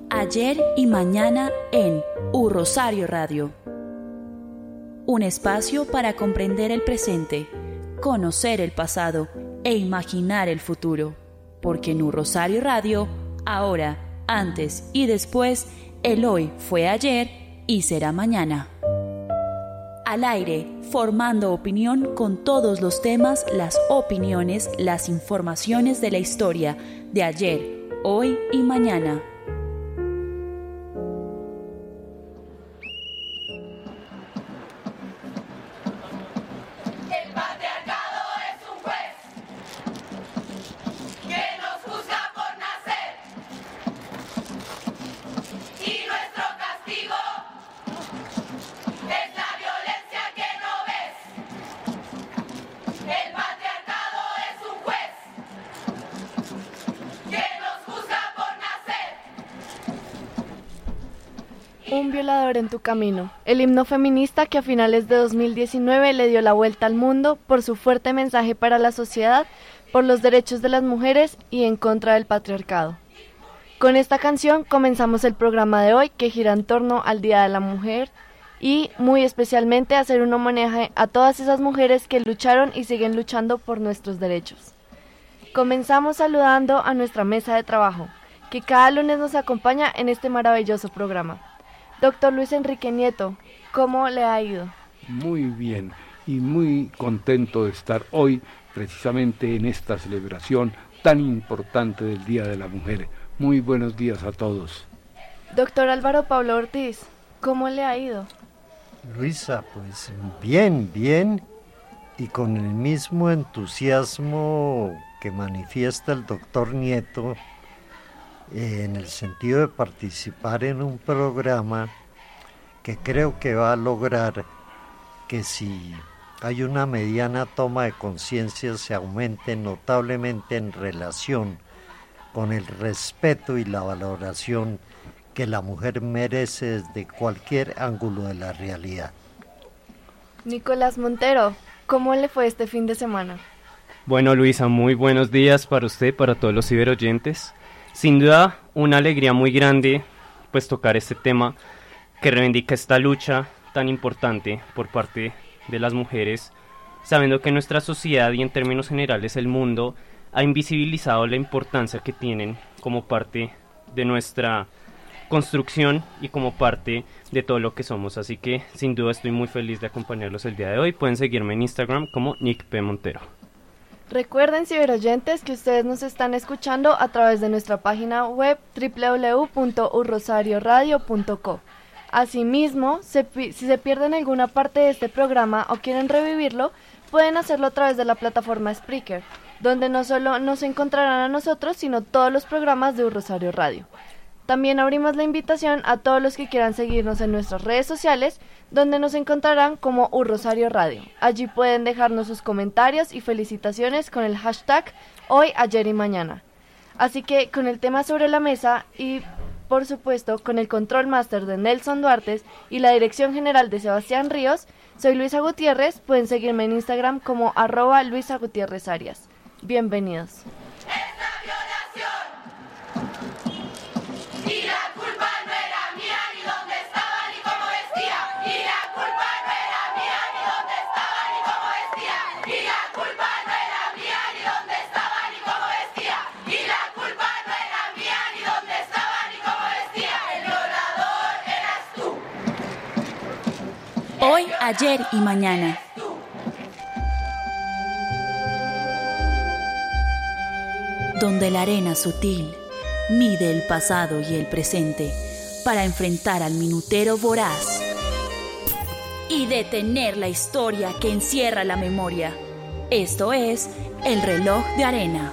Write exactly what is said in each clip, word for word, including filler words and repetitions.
Ayer y mañana en U Rosario Radio. Un espacio para comprender el presente, conocer el pasado e imaginar el futuro. Porque en U Rosario Radio, ahora, antes y después, el hoy fue ayer y será mañana. Al aire, formando opinión con todos los temas, las opiniones, las informaciones de la historia de ayer, hoy y mañana. Un violador en tu camino, el himno feminista que a finales de dos mil diecinueve le dio la vuelta al mundo por su fuerte mensaje para la sociedad, por los derechos de las mujeres y en contra del patriarcado. Con esta canción comenzamos el programa de hoy que gira en torno al Día de la Mujer y muy especialmente hacer un homenaje a todas esas mujeres que lucharon y siguen luchando por nuestros derechos. Comenzamos saludando a nuestra mesa de trabajo, que cada lunes nos acompaña en este maravilloso programa. Doctor Luis Enrique Nieto, ¿cómo le ha ido? Muy bien y muy contento de estar hoy precisamente en esta celebración tan importante del Día de la Mujer. Muy buenos días a todos. Doctor Álvaro Pablo Ortiz, ¿cómo le ha ido? Luisa, pues bien, bien y con el mismo entusiasmo que manifiesta el doctor Nieto, en el sentido de participar en un programa que creo que va a lograr que si hay una mediana toma de conciencia se aumente notablemente en relación con el respeto y la valoración que la mujer merece desde cualquier ángulo de la realidad. Nicolás Montero, ¿cómo le fue este fin de semana? Bueno, Luisa, muy buenos días para usted, para todos los ciberoyentes. Sin duda, una alegría muy grande, pues tocar este tema que reivindica esta lucha tan importante por parte de las mujeres, sabiendo que nuestra sociedad y en términos generales el mundo ha invisibilizado la importancia que tienen como parte de nuestra construcción y como parte de todo lo que somos. Así que, sin duda, estoy muy feliz de acompañarlos el día de hoy. Pueden seguirme en Instagram como Nick P. Montero. Recuerden, ciberoyentes, que ustedes nos están escuchando a través de nuestra página web doble u doble u doble u punto u rosario radio punto co. Asimismo, se, si se pierden alguna parte de este programa o quieren revivirlo, pueden hacerlo a través de la plataforma Spreaker, donde no solo nos encontrarán a nosotros, sino todos los programas de U Rosario Radio. También abrimos la invitación a todos los que quieran seguirnos en nuestras redes sociales, donde nos encontrarán como U Rosario Radio. Allí pueden dejarnos sus comentarios y felicitaciones con el hashtag Hoy, Ayer y Mañana. Así que con el tema sobre la mesa y, por supuesto, con el control máster de Nelson Duarte y la dirección general de Sebastián Ríos, soy Luisa Gutiérrez. Pueden seguirme en Instagram como arroba Luisa Gutiérrez Arias. Bienvenidos. Hoy, ayer y mañana. Donde la arena sutil mide el pasado y el presente para enfrentar al minutero voraz y detener la historia que encierra la memoria. Esto es El Reloj de Arena.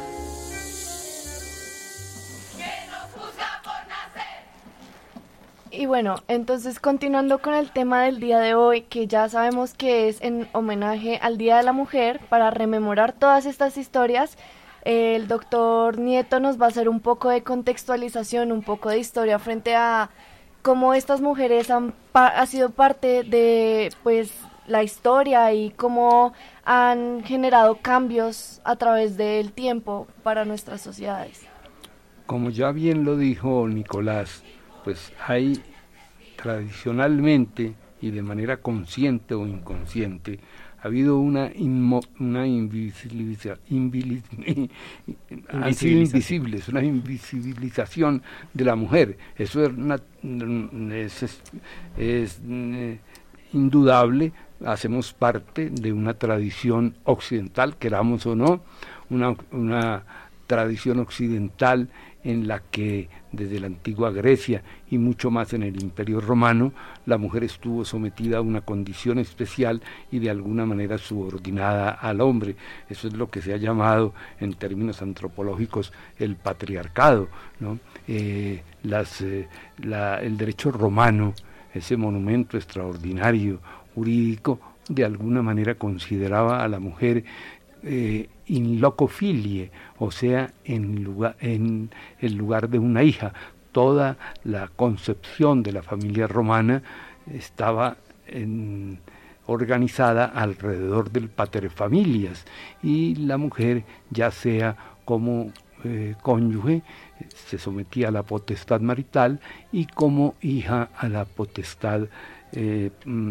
Y bueno, entonces continuando con el tema del día de hoy, que ya sabemos que es en homenaje al Día de la Mujer, para rememorar todas estas historias, eh, el doctor Nieto nos va a hacer un poco de contextualización, un poco de historia frente a cómo estas mujeres han pa- ha sido parte de pues la historia y cómo han generado cambios a través del tiempo para nuestras sociedades. Como ya bien lo dijo Nicolás, pues hay tradicionalmente y de manera consciente o inconsciente ha habido una, inmo, una invisibiliza, invili, han sido invisibles, una invisibilización de la mujer. Eso es, una, es, es, es eh, indudable. Hacemos parte de una tradición occidental, queramos o no, una, una tradición occidental en la que desde la antigua Grecia y mucho más en el Imperio Romano, la mujer estuvo sometida a una condición especial y de alguna manera subordinada al hombre. Eso es lo que se ha llamado en términos antropológicos el patriarcado, ¿no? Eh, las, eh, la, el derecho romano, ese monumento extraordinario jurídico, de alguna manera consideraba a la mujer eh, in loco filie, o sea, en, lugar, en el lugar de una hija. Toda la concepción de la familia romana estaba en, organizada alrededor del paterfamilias, y la mujer, ya sea como eh, cónyuge, se sometía a la potestad marital, y como hija a la potestad eh,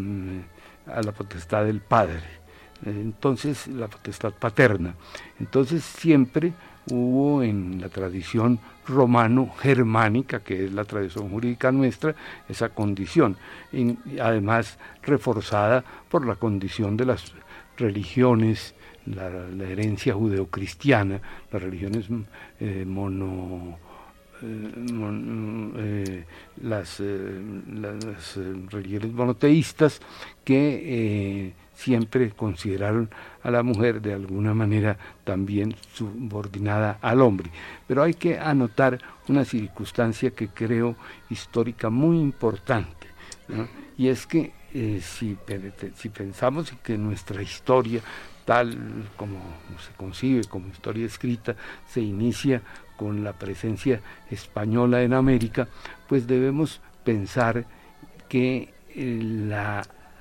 a la potestad del padre. Entonces, la potestad paterna. Entonces, siempre hubo en la tradición romano-germánica, que es la tradición jurídica nuestra, esa condición, y además reforzada por la condición de las religiones, la, la herencia judeocristiana, las religiones eh, mono... Eh, mon, eh, las, eh, las eh, religiones monoteístas que eh, siempre consideraron a la mujer de alguna manera también subordinada al hombre. Pero hay que anotar una circunstancia que creo histórica muy importante, ¿no? Y es que eh, si, si pensamos en que nuestra historia, tal como se concibe como historia escrita, se inicia con la presencia española en América, pues debemos pensar que eh, la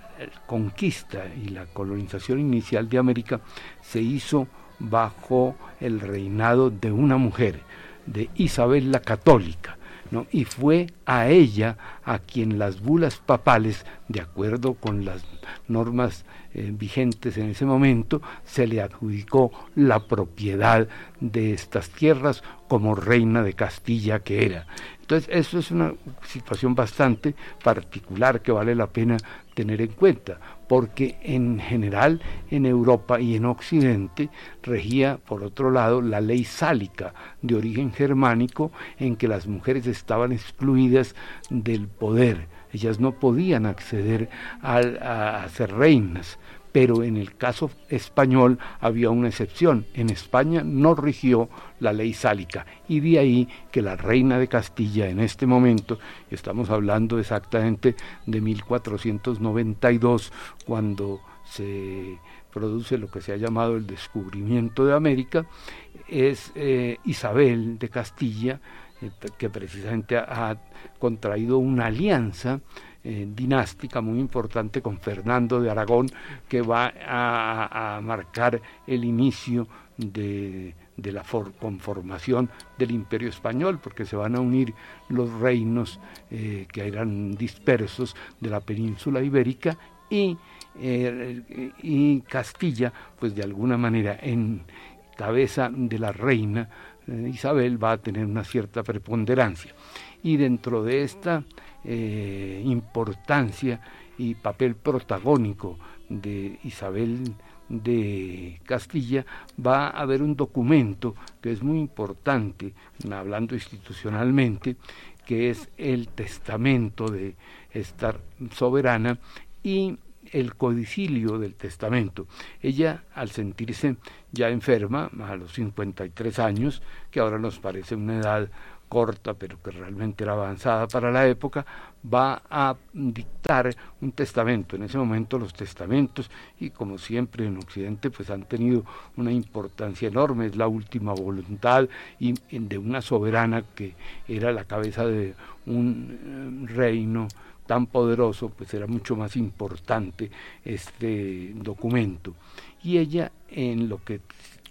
conquista y la colonización inicial de América se hizo bajo el reinado de una mujer, de Isabel la Católica, ¿no? Y fue a ella a quien las bulas papales, de acuerdo con las normas eh, vigentes en ese momento, se le adjudicó la propiedad de estas tierras como reina de Castilla que era. Entonces, eso es una situación bastante particular que vale la pena tener en cuenta, porque en general en Europa y en Occidente regía, por otro lado, la ley sálica de origen germánico, en que las mujeres estaban excluidas del poder. Ellas no podían acceder a, a, a ser reinas, pero en el caso español había una excepción. En España no rigió la ley sálica, y de ahí que la reina de Castilla en este momento, estamos hablando exactamente de mil cuatrocientos noventa y dos, cuando se produce lo que se ha llamado el descubrimiento de América, es eh, Isabel de Castilla, eh, que precisamente ha, ha contraído una alianza Eh, dinástica muy importante con Fernando de Aragón, que va a, a marcar el inicio de, de la for, conformación del Imperio Español, porque se van a unir los reinos eh, que eran dispersos de la península ibérica, y, eh, y Castilla, pues de alguna manera en cabeza de la reina eh, Isabel, va a tener una cierta preponderancia. Y dentro de esta eh, importancia y papel protagónico de Isabel de Castilla, va a haber un documento que es muy importante, hablando institucionalmente, que es el testamento de esta soberana y el codicilio del testamento. Ella, al sentirse ya enferma, a los cincuenta y tres años, que ahora nos parece una edad corta, pero que realmente era avanzada para la época, va a dictar un testamento. En ese momento los testamentos, y como siempre en Occidente, pues han tenido una importancia enorme, es la última voluntad y de una soberana que era la cabeza de un eh, reino tan poderoso, pues era mucho más importante este documento. Y ella, en lo que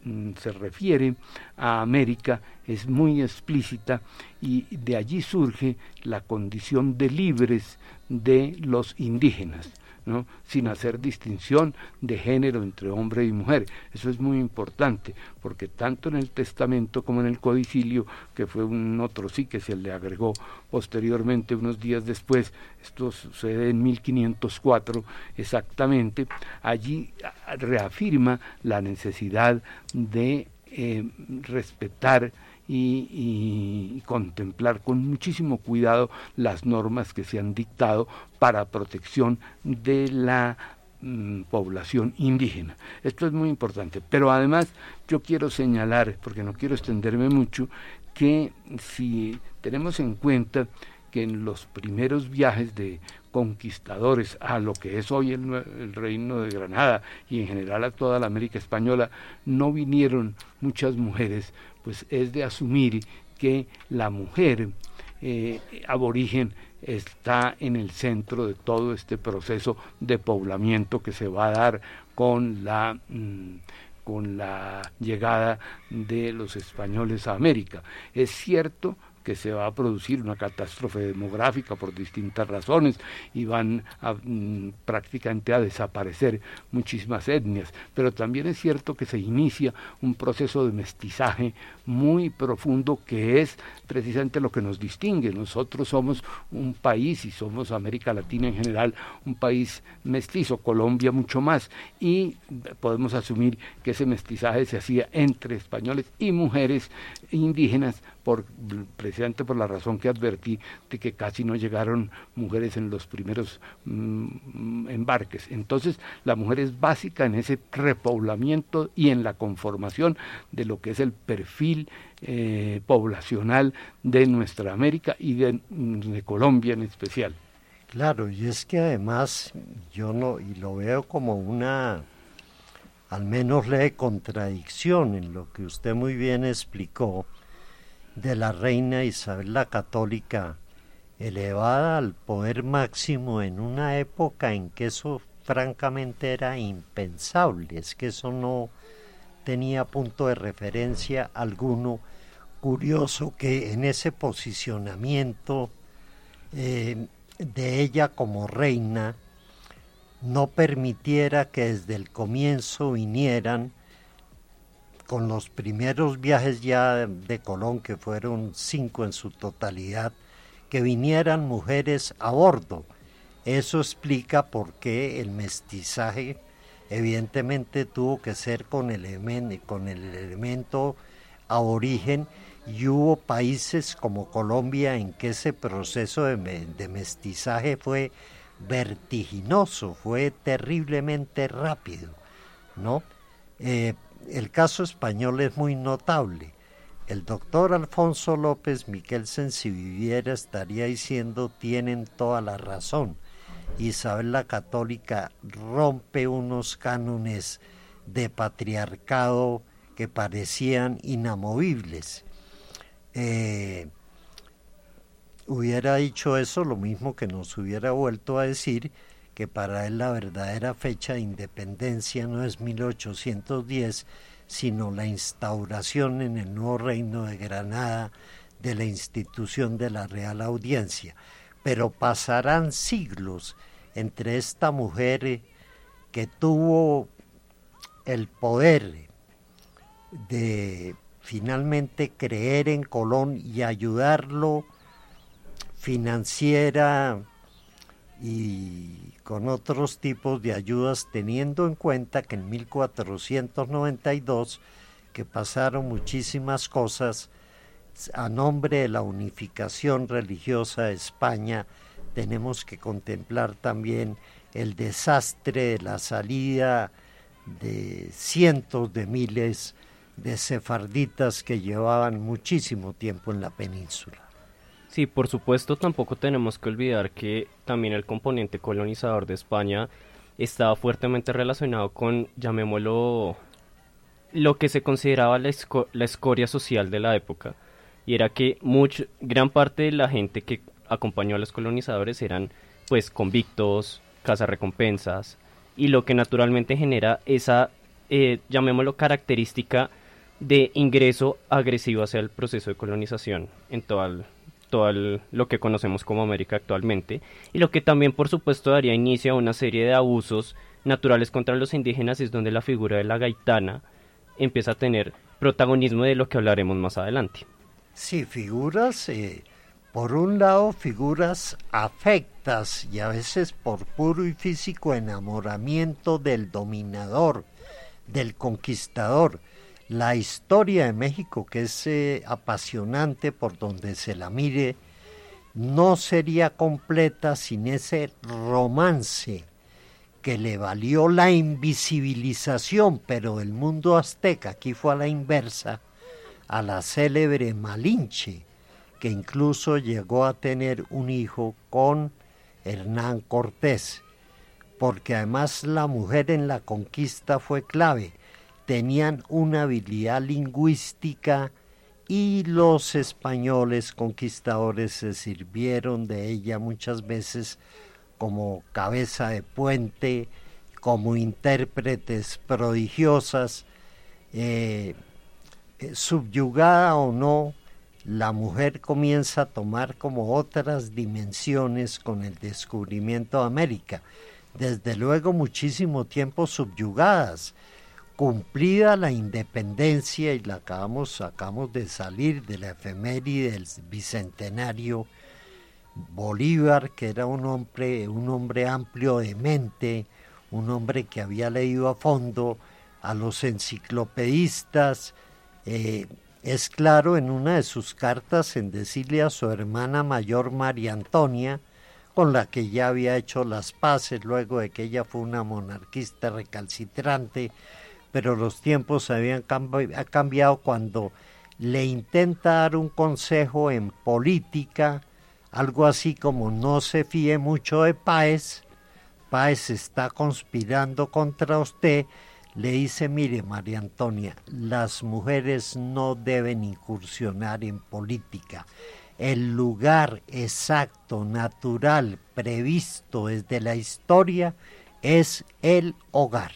mm, se refiere a América es muy explícita, y de allí surge la condición de libres de los indígenas, ¿no? Sin hacer distinción de género entre hombre y mujer. Eso es muy importante, porque tanto en el testamento como en el codicilio, que fue un otro sí que se le agregó posteriormente unos días después, esto sucede en mil quinientos cuatro exactamente, allí reafirma la necesidad de eh, respetar Y, y, y contemplar con muchísimo cuidado las normas que se han dictado para protección de la mm, población indígena. Esto es muy importante, pero además yo quiero señalar, porque no quiero extenderme mucho, que si tenemos en cuenta que en los primeros viajes de conquistadores a lo que es hoy el, el Reino de Granada y en general a toda la América Española no vinieron muchas mujeres, pues es de asumir que la mujer eh, aborigen está en el centro de todo este proceso de poblamiento que se va a dar con la mmm, con la llegada de los españoles a América. Es cierto que se va a producir una catástrofe demográfica por distintas razones y van a, mm, prácticamente a desaparecer muchísimas etnias, pero también es cierto que se inicia un proceso de mestizaje muy profundo que es precisamente lo que nos distingue. Nosotros somos un país, y somos América Latina en general, un país mestizo, Colombia mucho más, y podemos asumir que ese mestizaje se hacía entre españoles y mujeres indígenas, por precisamente por la razón que advertí de que casi no llegaron mujeres en los primeros mm, embarques. Entonces la mujer es básica en ese repoblamiento y en la conformación de lo que es el perfil eh, poblacional de nuestra América y de, de Colombia en especial. Claro, y es que además yo no, y lo veo como una, al menos lee contradicción en lo que usted muy bien explicó, de la reina Isabel la Católica, elevada al poder máximo en una época en que eso francamente era impensable, es que eso no tenía punto de referencia alguno. Curioso que en ese posicionamiento eh, de ella como reina no permitiera que desde el comienzo vinieran, con los primeros viajes ya de Colón, que fueron cinco en su totalidad, que vinieran mujeres a bordo. Eso explica por qué el mestizaje evidentemente tuvo que ser con el, con el elemento aborigen, y hubo países como Colombia en que ese proceso de, de mestizaje fue vertiginoso, fue terriblemente rápido, ¿no? Eh, el caso español es muy notable. El doctor Alfonso López Miquelsen, si viviera, estaría diciendo tienen toda la razón. Isabel la Católica rompe unos cánones de patriarcado que parecían inamovibles. Eh, hubiera dicho eso, lo mismo que nos hubiera vuelto a decir que para él la verdadera fecha de independencia no es mil ochocientos diez, sino la instauración en el nuevo Reino de Granada de la institución de la Real Audiencia. Pero pasarán siglos entre esta mujer que tuvo el poder de finalmente creer en Colón y ayudarlo financiera y con otros tipos de ayudas, teniendo en cuenta que en mil cuatrocientos noventa y dos, que pasaron muchísimas cosas a nombre de la unificación religiosa de España, tenemos que contemplar también el desastre de la salida de cientos de miles de sefarditas que llevaban muchísimo tiempo en la península. Sí, por supuesto, tampoco tenemos que olvidar que también el componente colonizador de España estaba fuertemente relacionado con, llamémoslo, lo que se consideraba la, esco- la escoria social de la época, y era que much, gran parte de la gente que acompañó a los colonizadores eran pues convictos, cazarrecompensas, y lo que naturalmente genera esa eh, llamémoslo característica de ingreso agresivo hacia el proceso de colonización en todo, el, todo el, lo que conocemos como América actualmente, y lo que también por supuesto daría inicio a una serie de abusos naturales contra los indígenas, y es donde la figura de la gaitana empieza a tener protagonismo, de lo que hablaremos más adelante. Sí, figuras, eh, por un lado figuras afectas y a veces por puro y físico enamoramiento del dominador, del conquistador. La historia de México, que es eh, apasionante por donde se la mire, no sería completa sin ese romance que le valió la invisibilización, pero el mundo azteca, aquí fue a la inversa, a la célebre Malinche, que incluso llegó a tener un hijo con Hernán Cortés, porque además la mujer en la conquista fue clave. Tenían una habilidad lingüística y los españoles conquistadores se sirvieron de ella muchas veces como cabeza de puente, como intérpretes prodigiosas. Eh, subyugada o no, la mujer comienza a tomar como otras dimensiones con el descubrimiento de América. Desde luego muchísimo tiempo subyugadas. Cumplida la independencia, y la acabamos, acabamos de salir de la efeméride del bicentenario, Bolívar, que era un hombre, un hombre amplio de mente, un hombre que había leído a fondo a los enciclopedistas, eh, es claro en una de sus cartas en decirle a su hermana mayor María Antonia, con la que ya había hecho las paces luego de que ella fue una monarquista recalcitrante, pero los tiempos habían cambi- ha cambiado cuando le intenta dar un consejo en política, algo así como: no se fíe mucho de Páez, Páez está conspirando contra usted. Le dice: mire, María Antonia, las mujeres no deben incursionar en política. El lugar exacto, natural, previsto desde la historia es el hogar.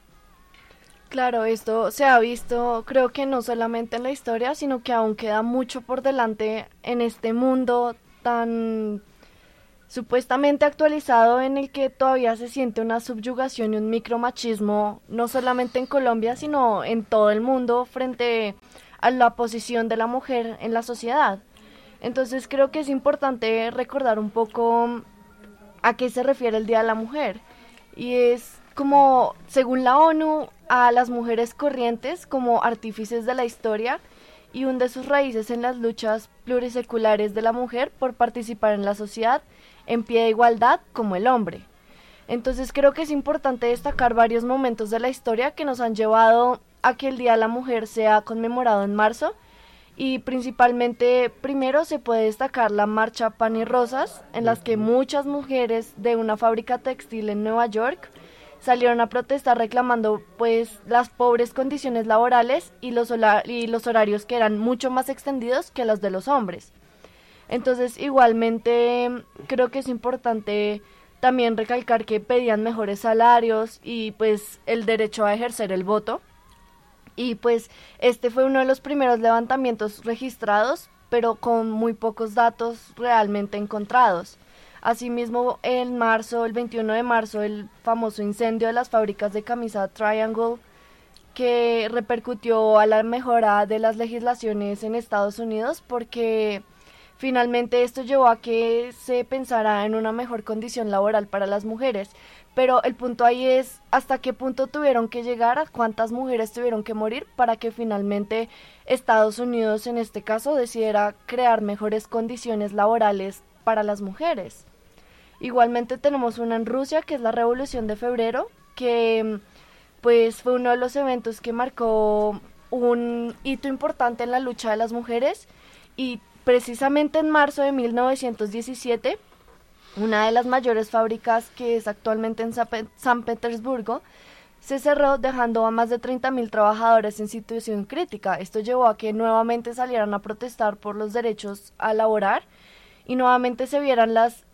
Claro, esto se ha visto, creo que no solamente en la historia, sino que aún queda mucho por delante en este mundo tan supuestamente actualizado, en el que todavía se siente una subyugación y un micromachismo, no solamente en Colombia, sino en todo el mundo, frente a la posición de la mujer en la sociedad. Entonces creo que es importante recordar un poco a qué se refiere el Día de la Mujer, y es como, según la ONU, a las mujeres corrientes como artífices de la historia, y hunde sus raíces en las luchas pluriseculares de la mujer por participar en la sociedad en pie de igualdad como el hombre. Entonces creo que es importante destacar varios momentos de la historia que nos han llevado a que el Día de la Mujer sea conmemorado en marzo, y principalmente primero se puede destacar la marcha Pan y Rosas, en las que muchas mujeres de una fábrica textil en Nueva York salieron a protestar reclamando pues las pobres condiciones laborales y los, y los horarios que eran mucho más extendidos que los de los hombres. Entonces igualmente creo que es importante también recalcar que pedían mejores salarios y pues el derecho a ejercer el voto. Y pues este fue uno de los primeros levantamientos registrados, pero con muy pocos datos realmente encontrados. Asimismo, en marzo, el veintiuno de marzo, el famoso incendio de las fábricas de camisa Triangle, que repercutió a la mejora de las legislaciones en Estados Unidos, porque finalmente esto llevó a que se pensara en una mejor condición laboral para las mujeres. Pero el punto ahí es hasta qué punto tuvieron que llegar, a cuántas mujeres tuvieron que morir para que finalmente Estados Unidos, en este caso, decidiera crear mejores condiciones laborales para las mujeres. Igualmente tenemos una en Rusia, que es la Revolución de Febrero, que pues fue uno de los eventos que marcó un hito importante en la lucha de las mujeres, y precisamente en marzo de mil novecientos diecisiete, una de las mayores fábricas, que es actualmente en San Petersburgo, se cerró, dejando a más de treinta mil trabajadores en situación crítica. Esto llevó a que nuevamente salieran a protestar por los derechos a laborar y nuevamente se vieran las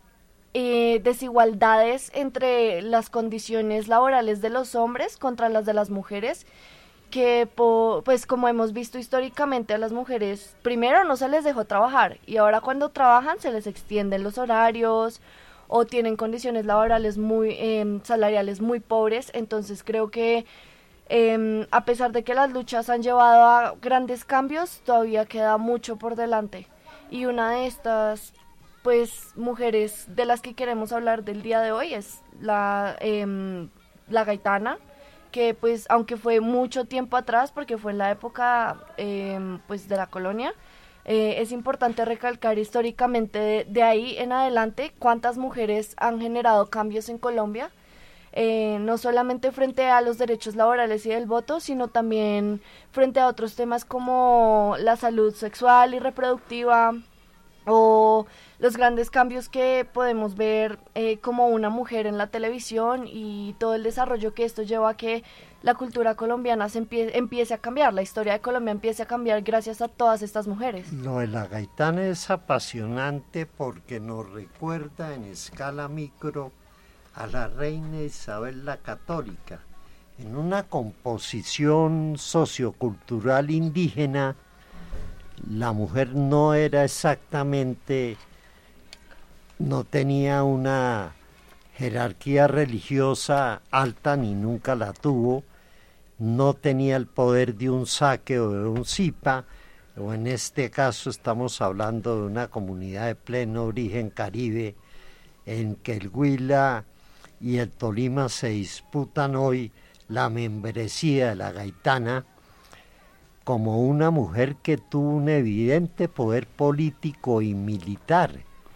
eh, desigualdades entre las condiciones laborales de los hombres contra las de las mujeres, que po, pues como hemos visto históricamente a las mujeres primero no se les dejó trabajar y ahora cuando trabajan se les extienden los horarios o tienen condiciones laborales muy eh, salariales muy pobres. Entonces creo que eh, a pesar de que las luchas han llevado a grandes cambios, todavía queda mucho por delante, y una de estas pues mujeres de las que queremos hablar del día de hoy es la, eh, la gaitana, que pues aunque fue mucho tiempo atrás porque fue en la época eh, pues de la colonia, eh, es importante recalcar históricamente de, de ahí en adelante cuántas mujeres han generado cambios en Colombia, eh, no solamente frente a los derechos laborales y del voto, sino también frente a otros temas como la salud sexual y reproductiva, o los grandes cambios que podemos ver eh, como una mujer en la televisión, y todo el desarrollo que esto lleva a que la cultura colombiana se empie- empiece a cambiar, la historia de Colombia empiece a cambiar gracias a todas estas mujeres. Lo de la gaitana es apasionante porque nos recuerda en escala micro a la reina Isabel la Católica, en una composición sociocultural indígena. La mujer no era exactamente, no tenía una jerarquía religiosa alta ni nunca la tuvo, no tenía el poder de un saque o de un zipa, o en este caso estamos hablando de una comunidad de pleno origen caribe, en que el Huila y el Tolima se disputan hoy la membresía de la gaitana, como una mujer que tuvo un evidente poder político y militar,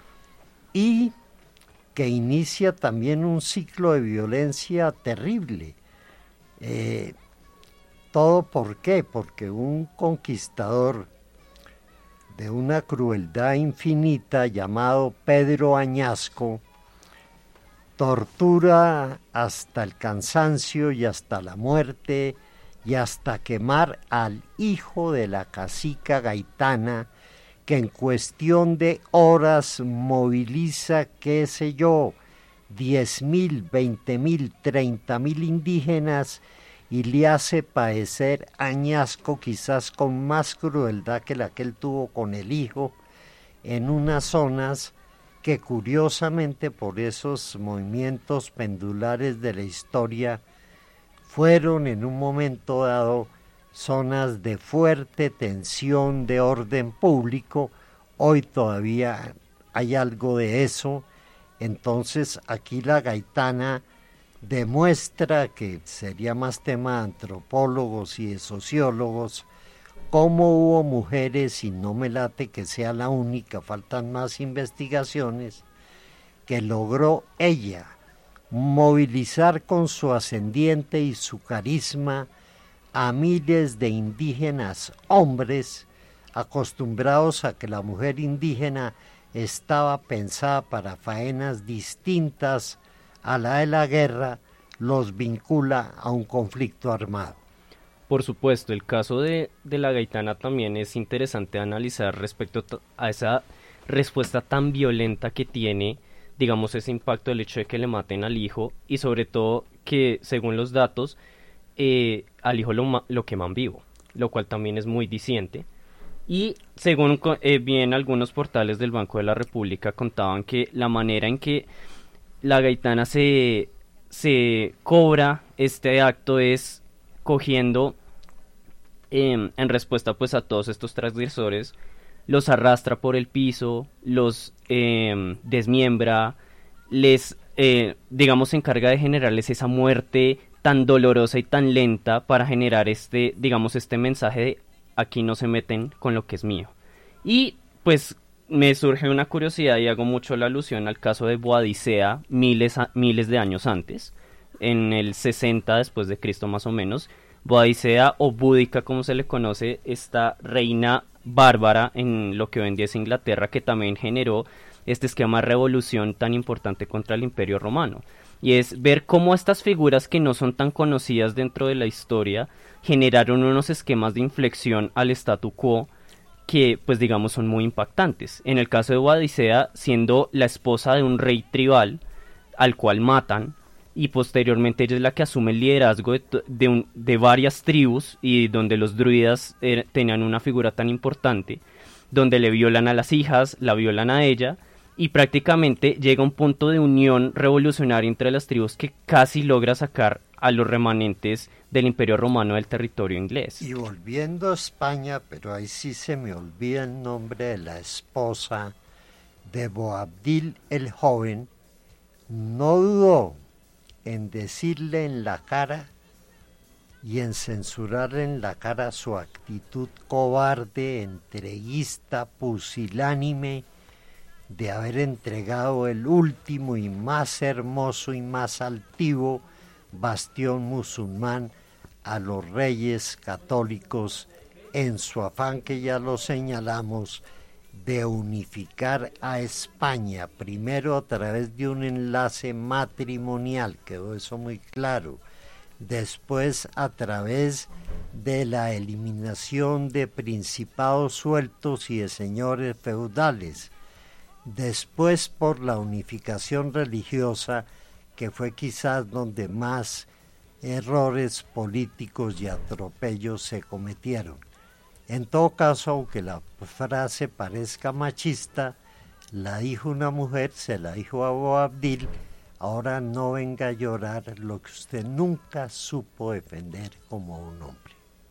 y que inicia también un ciclo de violencia terrible. Eh, ¿Todo por qué? Porque un conquistador de una crueldad infinita llamado Pedro Añasco tortura hasta el cansancio y hasta la muerte y hasta quemar al hijo de la cacica gaitana, que en cuestión de horas moviliza, qué sé yo, diez mil, veinte mil, treinta mil indígenas, y le hace padecer Añasco quizás con más crueldad que la que él tuvo con el hijo, en unas zonas que curiosamente por esos movimientos pendulares de la historia fueron en un momento dado zonas de fuerte tensión de orden público. Hoy todavía hay algo de eso. Entonces aquí la gaitana demuestra, que sería más tema de antropólogos y de sociólogos, cómo hubo mujeres, y no me late que sea la única, faltan más investigaciones, que logró ella movilizar con su ascendiente y su carisma a miles de indígenas hombres acostumbrados a que la mujer indígena estaba pensada para faenas distintas a la de la guerra, los vincula a un conflicto armado. Por supuesto, el caso de, de la gaitana también es interesante analizar respecto a esa respuesta tan violenta que tiene, digamos, ese impacto del hecho de que le maten al hijo, y sobre todo que, según los datos, eh, al hijo lo, lo queman vivo, lo cual también es muy diciente. Y según eh, bien algunos portales del Banco de la República contaban que la manera en que la gaitana se, se cobra este acto es cogiendo, eh, en respuesta pues a todos estos transgresores, los arrastra por el piso, los eh, desmiembra, les, eh, digamos, se encarga de generarles esa muerte tan dolorosa y tan lenta para generar este, digamos, este mensaje de aquí no se meten con lo que es mío. Y pues me surge una curiosidad y hago mucho la alusión al caso de Boadicea miles, a, miles de años antes, en el sesenta después de Cristo más o menos. Boadicea, o Búdica como se le conoce, esta reina bárbara en lo que hoy en día es Inglaterra, que también generó este esquema de revolución tan importante contra el Imperio Romano. Y es ver cómo estas figuras que no son tan conocidas dentro de la historia generaron unos esquemas de inflexión al statu quo que pues digamos son muy impactantes. En el caso de Boadicea, siendo la esposa de un rey tribal al cual matan, y posteriormente ella es la que asume el liderazgo de, de, un, de varias tribus, y donde los druidas er, tenían una figura tan importante, donde le violan a las hijas, la violan a ella, y prácticamente llega un punto de unión revolucionaria entre las tribus que casi logra sacar a los remanentes del Imperio Romano del territorio inglés. Y volviendo a España, pero ahí sí se me olvida el nombre de la esposa de Boabdil el Joven, no dudó en decirle en la cara y en censurarle en la cara su actitud cobarde, entreguista, pusilánime, de haber entregado el último y más hermoso y más altivo bastión musulmán a los reyes católicos en su afán, que ya lo señalamos, de unificar a España, primero a través de un enlace matrimonial, quedó eso muy claro, después a través de la eliminación de principados sueltos y de señores feudales, después por la unificación religiosa, que fue quizás donde más errores políticos y atropellos se cometieron. En todo caso, aunque la frase parezca machista, la dijo una mujer, se la dijo a Boabdil, ahora no venga a llorar lo que usted nunca supo defender como un hombre.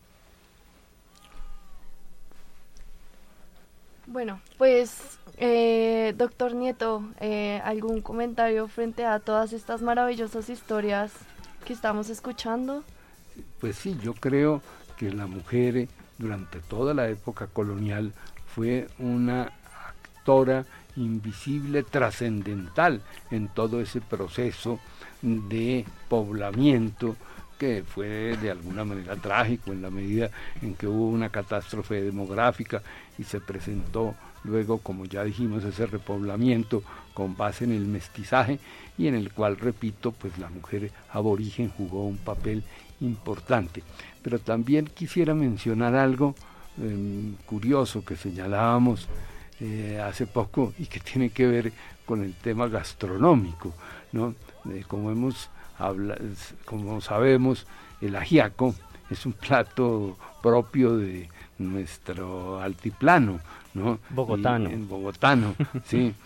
Bueno, pues, eh, doctor Nieto, eh, ¿algún comentario frente a todas estas maravillosas historias que estamos escuchando? Pues sí, yo creo que la mujer durante toda la época colonial fue una actora invisible, trascendental en todo ese proceso de poblamiento que fue de alguna manera trágico en la medida en que hubo una catástrofe demográfica y se presentó luego, como ya dijimos, ese repoblamiento con base en el mestizaje y en el cual, repito, pues la mujer aborigen jugó un papel importante. Pero también quisiera mencionar algo eh, curioso que señalábamos eh, hace poco y que tiene que ver con el tema gastronómico, ¿no? Eh, como hemos habla, como sabemos, el ajiaco es un plato propio de nuestro altiplano, ¿no? Bogotano. Y, en bogotano, sí.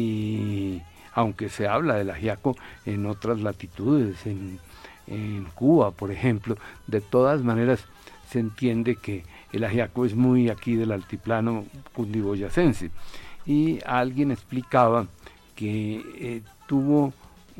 Y aunque se habla del ajiaco en otras latitudes, en, en Cuba, por ejemplo, de todas maneras se entiende que el ajiaco es muy aquí del altiplano cundiboyacense. Y alguien explicaba que eh, tuvo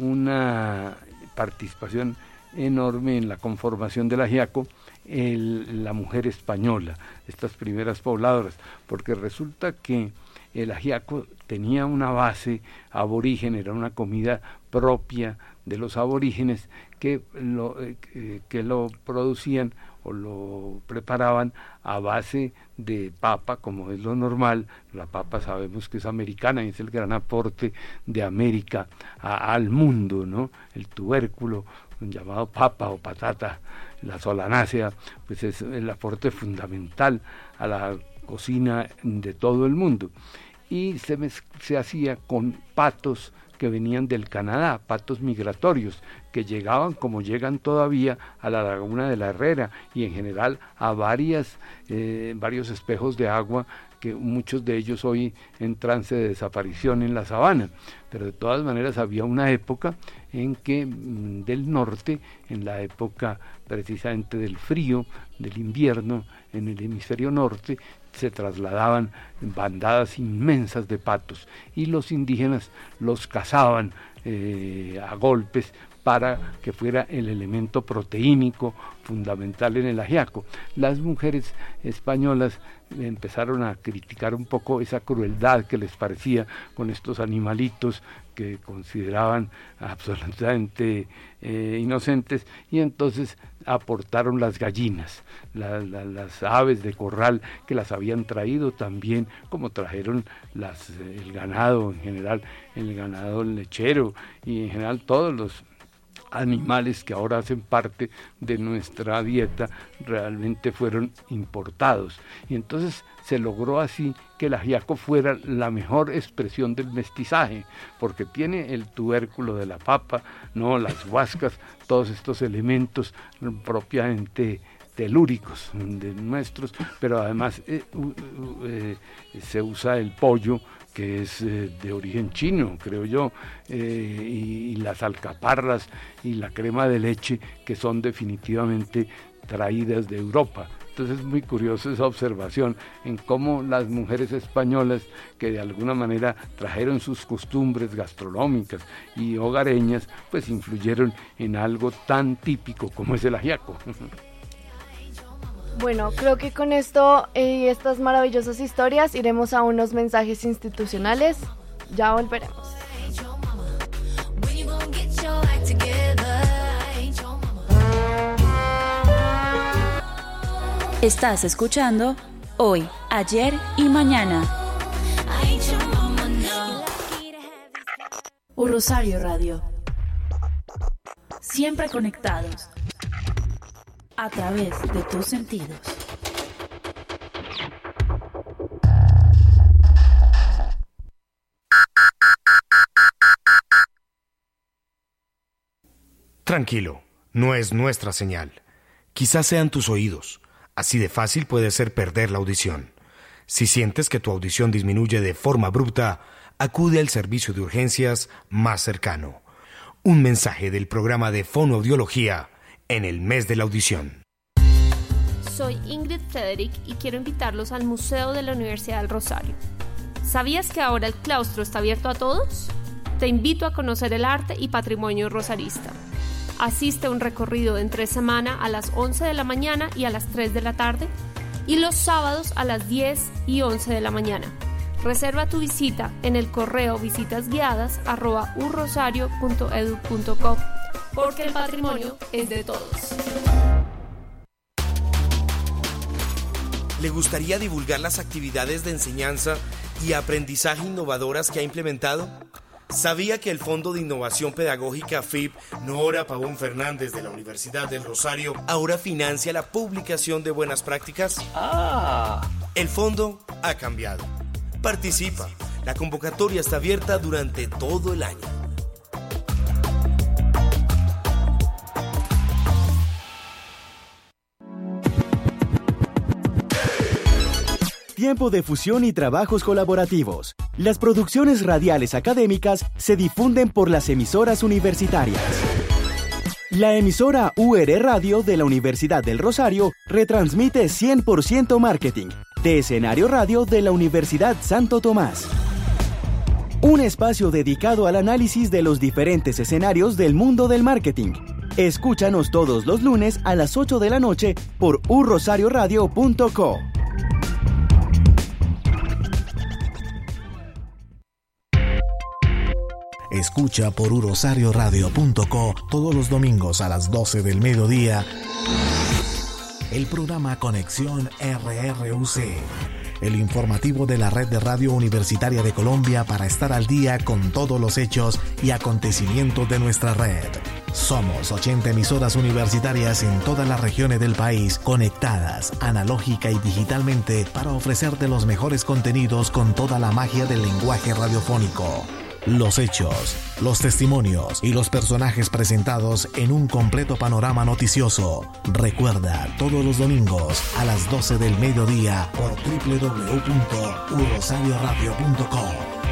una participación enorme en la conformación del ajiaco el, la mujer española, estas primeras pobladoras, porque resulta que el ajiaco tenía una base aborigen, era una comida propia de los aborígenes que lo, eh, que lo producían o lo preparaban a base de papa, como es lo normal. La papa sabemos que es americana y es el gran aporte de América a, al mundo, ¿no? El tubérculo llamado papa o patata, la solanácea, pues es el aporte fundamental a la cocina de todo el mundo. Y se, me, se hacía con patos que venían del Canadá, patos migratorios, que llegaban como llegan todavía a la laguna de la Herrera y en general a varias, eh, varios espejos de agua, que muchos de ellos hoy en trance de desaparición en la sabana. Pero de todas maneras había una época en que mm, del norte, en la época precisamente del frío, del invierno, en el hemisferio norte, se trasladaban bandadas inmensas de patos y los indígenas los cazaban eh, a golpes para que fuera el elemento proteínico fundamental en el ajiaco. Las mujeres españolas empezaron a criticar un poco esa crueldad que les parecía con estos animalitos que consideraban absolutamente eh, inocentes, y entonces aportaron las gallinas, la, la, las aves de corral que las habían traído también, como trajeron las, el ganado en general, el ganado lechero y en general todos los animales que ahora hacen parte de nuestra dieta realmente fueron importados. Y entonces se logró así que el ajiaco fuera la mejor expresión del mestizaje, porque tiene el tubérculo de la papa, no, las huascas, todos estos elementos propiamente telúricos de nuestros, pero además eh, uh, uh, eh, se usa el pollo, que es eh, de origen chino, creo yo, eh, y, y las alcaparras y la crema de leche, que son definitivamente traídas de Europa. Entonces es muy curioso esa observación en cómo las mujeres españolas, que de alguna manera trajeron sus costumbres gastronómicas y hogareñas, pues influyeron en algo tan típico como es el ajiaco. Bueno, creo que con esto y eh, estas maravillosas historias iremos a unos mensajes institucionales. Ya volveremos. Estás escuchando Hoy, Ayer y Mañana. Un Rosario Radio. Siempre conectados. A través de tus sentidos. Tranquilo, no es nuestra señal. Quizás sean tus oídos. Así de fácil puede ser perder la audición. Si sientes que tu audición disminuye de forma abrupta, acude al servicio de urgencias más cercano. Un mensaje del programa de fonoaudiología en el mes de la audición. Soy Ingrid Frederick y quiero invitarlos al Museo de la Universidad del Rosario. ¿Sabías que ahora el claustro está abierto a todos? Te invito a conocer el arte y patrimonio rosarista. Asiste a un recorrido entre semana a las once de la mañana y a las tres de la tarde y los sábados a las diez y once de la mañana. Reserva tu visita en el correo visitasguiadas arroba urrosario punto edu punto co porque el patrimonio es de todos. ¿Le gustaría divulgar las actividades de enseñanza y aprendizaje innovadoras que ha implementado? ¿Sabía que el Fondo de Innovación Pedagógica F I P Nora Pavón Fernández de la Universidad del Rosario ahora financia la publicación de buenas prácticas? Ah. El fondo ha cambiado. Participa. La convocatoria está abierta durante todo el año. Tiempo de fusión y trabajos colaborativos. Las producciones radiales académicas se difunden por las emisoras universitarias. La emisora U R Radio de la Universidad del Rosario retransmite cien por ciento marketing de Escenario Radio de la Universidad Santo Tomás. Un espacio dedicado al análisis de los diferentes escenarios del mundo del marketing. Escúchanos todos los lunes a las ocho de la noche por u rosario radio punto co. Escucha por u rosario radio punto co todos los domingos a las doce del mediodía el programa Conexión R R U C, el informativo de la Red de Radio Universitaria de Colombia para estar al día con todos los hechos y acontecimientos de nuestra red. Somos ochenta emisoras universitarias en todas las regiones del país, conectadas analógica y digitalmente para ofrecerte los mejores contenidos con toda la magia del lenguaje radiofónico. Los hechos, los testimonios y los personajes presentados en un completo panorama noticioso. Recuerda, todos los domingos a las doce del mediodía por doble u doble u doble u punto u rosario radio punto co.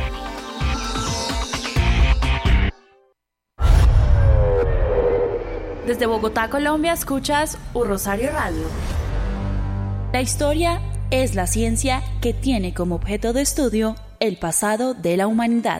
Desde Bogotá, Colombia, escuchas U Rosario Radio. La historia es la ciencia que tiene como objeto de estudio el pasado de la humanidad.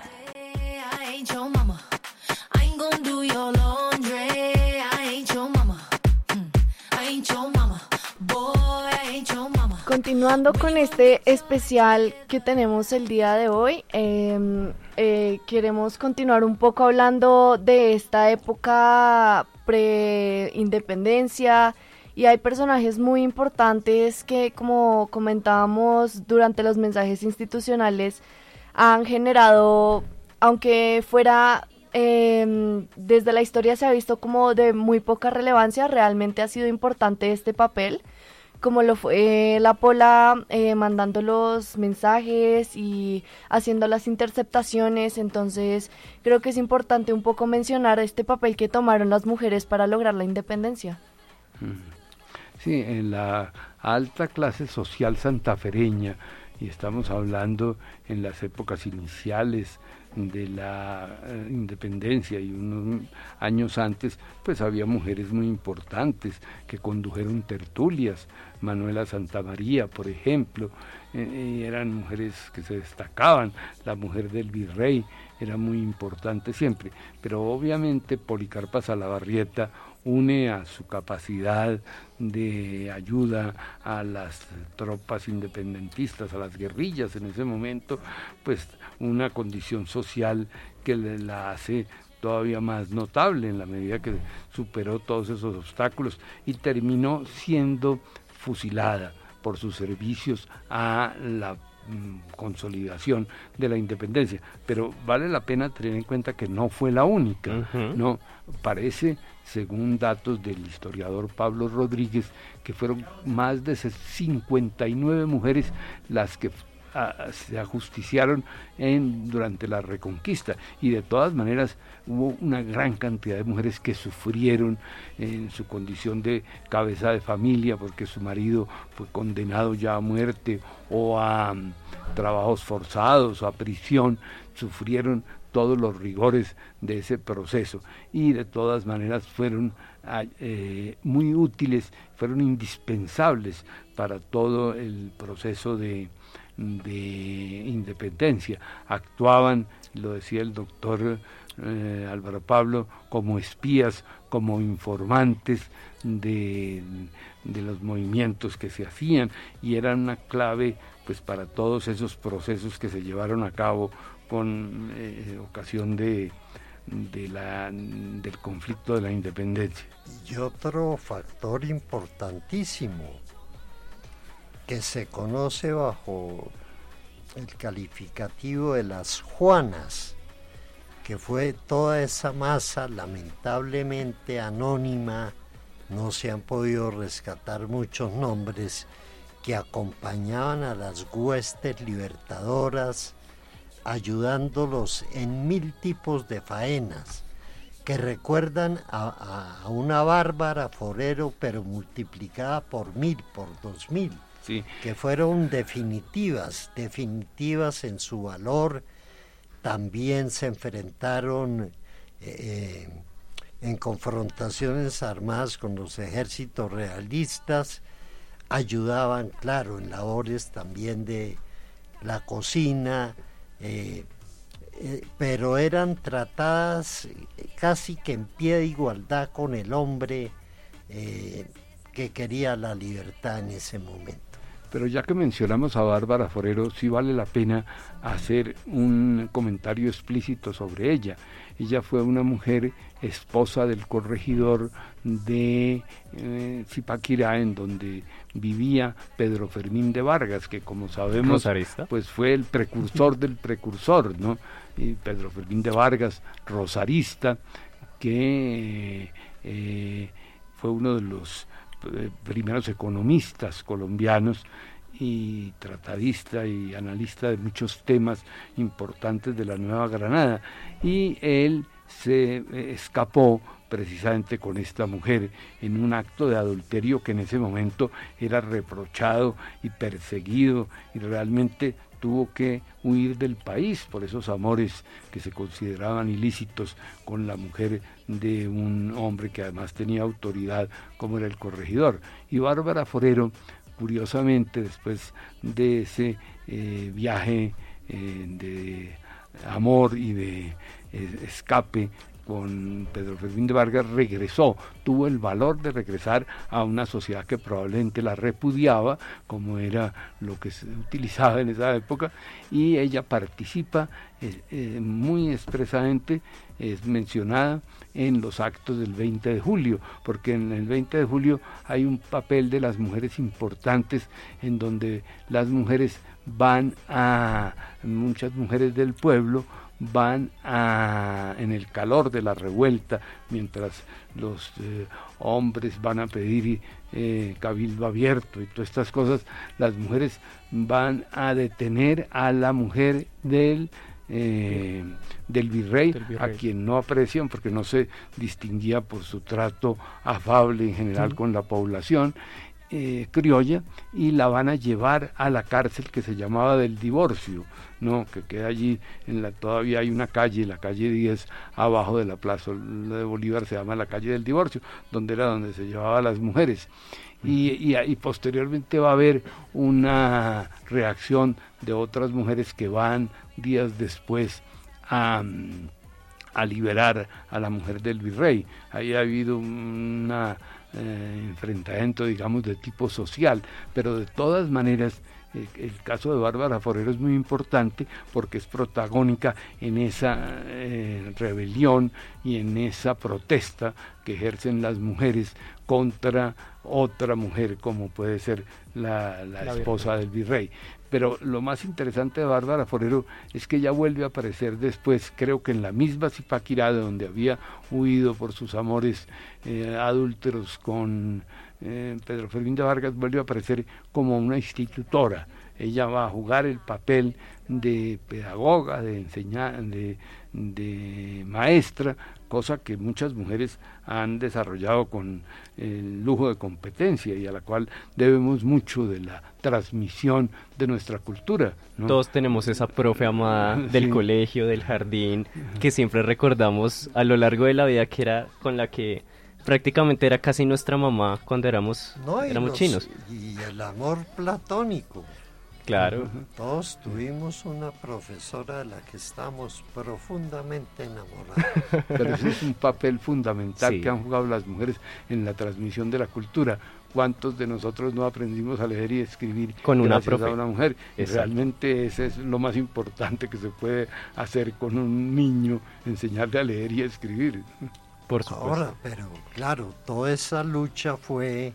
Continuando con este especial que tenemos el día de hoy, eh, eh, queremos continuar un poco hablando de esta época pre-independencia, y hay personajes muy importantes que, como comentábamos durante los mensajes institucionales, han generado, aunque fuera eh, desde la historia se ha visto como de muy poca relevancia. Realmente ha sido importante este papel, como lo fue la Pola eh, mandando los mensajes y haciendo las interceptaciones. Entonces creo que es importante un poco mencionar este papel que tomaron las mujeres para lograr la independencia. Sí, en la alta clase social santafereña, y estamos hablando en las épocas iniciales de la eh, independencia y unos años antes, pues había mujeres muy importantes que condujeron tertulias. Manuela Santamaría, por ejemplo, eh, eran mujeres que se destacaban. La mujer del virrey era muy importante siempre, pero obviamente Policarpa Salabarrieta une a su capacidad de ayuda a las tropas independentistas, a las guerrillas en ese momento, pues una condición social que la hace todavía más notable en la medida que superó todos esos obstáculos y terminó siendo fusilada por sus servicios a la consolidación de la independencia. Pero vale la pena tener en cuenta que no fue la única. Uh-huh. No, parece, según datos del historiador Pablo Rodríguez, que fueron más de cincuenta y nueve mujeres las que a, se ajusticiaron en, durante la Reconquista, y de todas maneras hubo una gran cantidad de mujeres que sufrieron en su condición de cabeza de familia porque su marido fue condenado ya a muerte o a um, trabajos forzados o a prisión, sufrieron todos los rigores de ese proceso y de todas maneras fueron eh, muy útiles, fueron indispensables para todo el proceso de de independencia. Actuaban, lo decía el doctor eh, Álvaro Pablo, como espías, como informantes de, de los movimientos que se hacían, y eran una clave pues para todos esos procesos que se llevaron a cabo con eh, ocasión de, de la, del conflicto de la independencia. Y otro factor importantísimo que se conoce bajo el calificativo de las Juanas, que fue toda esa masa lamentablemente anónima, no se han podido rescatar muchos nombres, que acompañaban a las huestes libertadoras, ayudándolos en mil tipos de faenas, que recuerdan a, a una Bárbara Forero, pero multiplicada por mil, por dos mil. Sí. Que fueron definitivas, definitivas en su valor. También se enfrentaron eh, en confrontaciones armadas con los ejércitos realistas, ayudaban, claro, en labores también de la cocina, eh, eh, pero eran tratadas casi que en pie de igualdad con el hombre eh, que quería la libertad en ese momento. Pero ya que mencionamos a Bárbara Forero, sí vale la pena hacer un comentario explícito sobre ella. Ella fue una mujer esposa del corregidor de eh, Zipaquirá, en donde vivía Pedro Fermín de Vargas, que como sabemos ¿Rosarista? Pues fue el precursor del precursor, ¿no? Y Pedro Fermín de Vargas, rosarista, que eh, fue uno de los primeros economistas colombianos y tratadista y analista de muchos temas importantes de la Nueva Granada, y él se escapó precisamente con esta mujer en un acto de adulterio que en ese momento era reprochado y perseguido, y realmente tuvo que huir del país por esos amores que se consideraban ilícitos con la mujer de un hombre que además tenía autoridad como era el corregidor. Y Bárbara Forero, curiosamente, después de ese eh, viaje eh, de amor y de eh, escape con Pedro Fermín de Vargas, regresó, tuvo el valor de regresar a una sociedad que probablemente la repudiaba, como era lo que se utilizaba en esa época, y ella participa eh, eh, muy expresamente, es mencionada en los actos del veinte de julio, porque en el veinte de julio hay un papel de las mujeres importantes, en donde las mujeres van a, muchas mujeres del pueblo van a, en el calor de la revuelta, mientras los eh, hombres van a pedir eh, cabildo abierto y todas estas cosas, las mujeres van a detener a la mujer del Eh, del, virrey, del virrey, a quien no aprecian porque no se distinguía por su trato afable en general sí. con la población eh, criolla, y la van a llevar a la cárcel que se llamaba del divorcio, no, que queda allí, en la, todavía hay una calle, la calle diez, abajo de la plaza de Bolívar, se llama la calle del divorcio, donde era donde se llevaba a las mujeres. Y, y, y posteriormente va a haber una reacción de otras mujeres que van días después a, a liberar a la mujer del virrey. Ahí ha habido un eh, enfrentamiento, digamos, de tipo social, pero de todas maneras el, el caso de Bárbara Forero es muy importante porque es protagónica en esa eh, rebelión y en esa protesta que ejercen las mujeres contra otra mujer como puede ser la, la, la esposa del virrey. Pero lo más interesante de Bárbara Forero es que ella vuelve a aparecer después, creo que en la misma Zipaquirá, de donde había huido por sus amores eh, adúlteros con eh, Pedro Fermín de Vargas, vuelve a aparecer como una institutora. Ella va a jugar el papel de pedagoga, de enseñar, de, de maestra, cosa que muchas mujeres han desarrollado con el lujo de competencia y a la cual debemos mucho de la transmisión de nuestra cultura, ¿no? Todos tenemos esa profe amada del sí. colegio, del jardín, que siempre recordamos a lo largo de la vida, que era con la que prácticamente era casi nuestra mamá cuando éramos, no, éramos los, chinos. Y el amor platónico. Claro. Todos tuvimos una profesora de la que estamos profundamente enamorados. Pero ese es un papel fundamental sí. que han jugado las mujeres en la transmisión de la cultura. ¿Cuántos de nosotros no aprendimos a leer y escribir con una gracias profe? a una mujer? Y realmente ese es lo más importante que se puede hacer con un niño, enseñarle a leer y a escribir. Por supuesto. Ahora, pero claro, toda esa lucha fue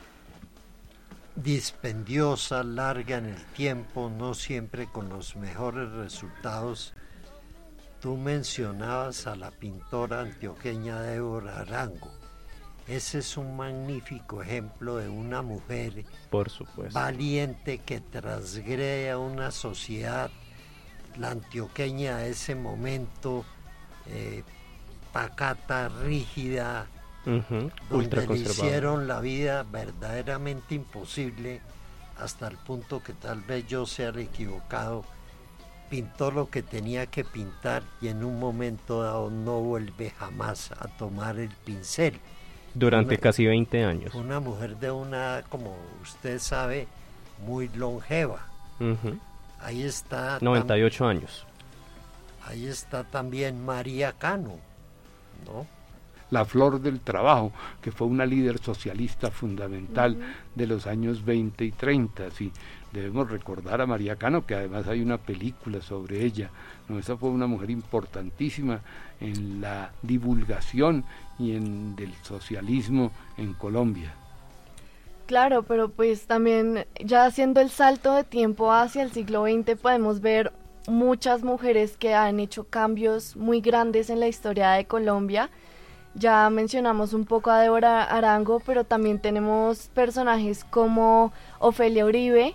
dispendiosa, larga en el tiempo, no siempre con los mejores resultados. Tú mencionabas a la pintora antioqueña Débora Arango. Ese es un magnífico ejemplo de una mujer, por supuesto, valiente, que transgrede a una sociedad, la antioqueña de ese momento, eh, pacata, rígida, Uh-huh. donde le hicieron la vida verdaderamente imposible, hasta el punto que tal vez yo sea el equivocado. Pintó lo que tenía que pintar y en un momento dado no vuelve jamás a tomar el pincel. Durante una, casi veinte años. Una mujer de una, como usted sabe, muy longeva. Uh-huh. Ahí está noventa y ocho años. Ahí está también María Cano, ¿no? La Flor del Trabajo, que fue una líder socialista fundamental uh-huh. de los años veinte y treinta, sí. Debemos recordar a María Cano, que además hay una película sobre ella, ¿no? Esa fue una mujer importantísima en la divulgación y en del socialismo en Colombia. Claro, pero pues también ya haciendo el salto de tiempo hacia el siglo veinte podemos ver muchas mujeres que han hecho cambios muy grandes en la historia de Colombia. Ya mencionamos un poco a Débora Arango, pero también tenemos personajes como Ofelia Uribe,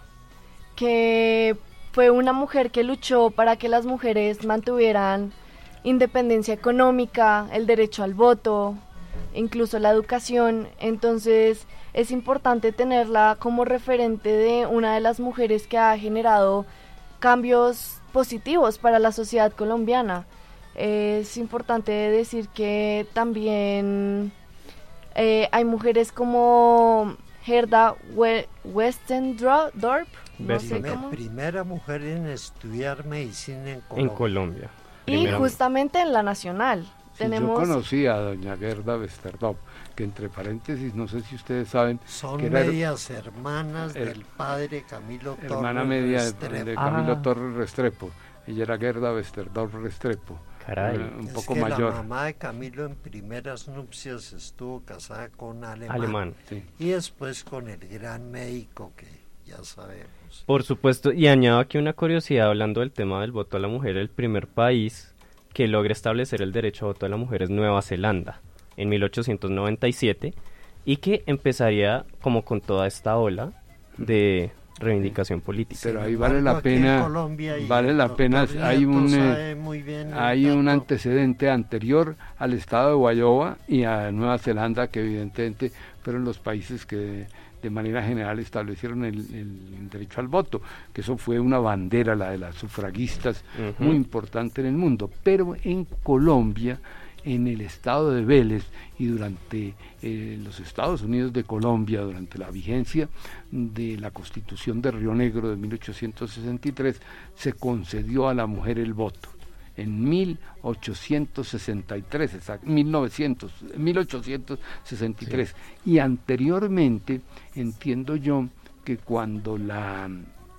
que fue una mujer que luchó para que las mujeres mantuvieran independencia económica, el derecho al voto, incluso la educación. Entonces es importante tenerla como referente de una de las mujeres que ha generado cambios positivos para la sociedad colombiana. Es importante decir que también eh, hay mujeres como Gerda We- Westendorp, no sé cómo. Primera mujer en estudiar medicina en Colombia. En Colombia. Y Primera justamente en la nacional. Sí, tenemos... Yo conocí a doña Gerda Westendorp, que entre paréntesis, no sé si ustedes saben... Son que medias era, hermanas her, del padre Camilo Torres Restrepo. Hermana media de, de Camilo ah. Torres Restrepo. Ella era Gerda Westendorp Restrepo. Caray. Uh, un es poco que mayor. La mamá de Camilo en primeras nupcias estuvo casada con alemán. Alemán, sí. Y después con el gran médico que ya sabemos. Por supuesto, y añado aquí una curiosidad hablando del tema del voto a la mujer. El primer país que logra establecer el derecho a voto de la mujer es Nueva Zelanda, en mil ochocientos noventa y siete, y que empezaría como con toda esta ola de reivindicación política. Pero ahí vale la pena, vale la pena, hay un eh, hay un antecedente anterior al estado de Wyoming y a Nueva Zelanda, que evidentemente fueron los países que de manera general establecieron el, el derecho al voto, que eso fue una bandera, la de las sufragistas, uh-huh. muy importante en el mundo. Pero en Colombia, en el estado de Vélez y durante eh, los Estados Unidos de Colombia, durante la vigencia de la Constitución de Río Negro de mil ochocientos sesenta y tres, se concedió a la mujer el voto. En mil ochocientos sesenta y tres, mil novecientos, mil ochocientos sesenta y tres. Sí. Y anteriormente, entiendo yo que cuando la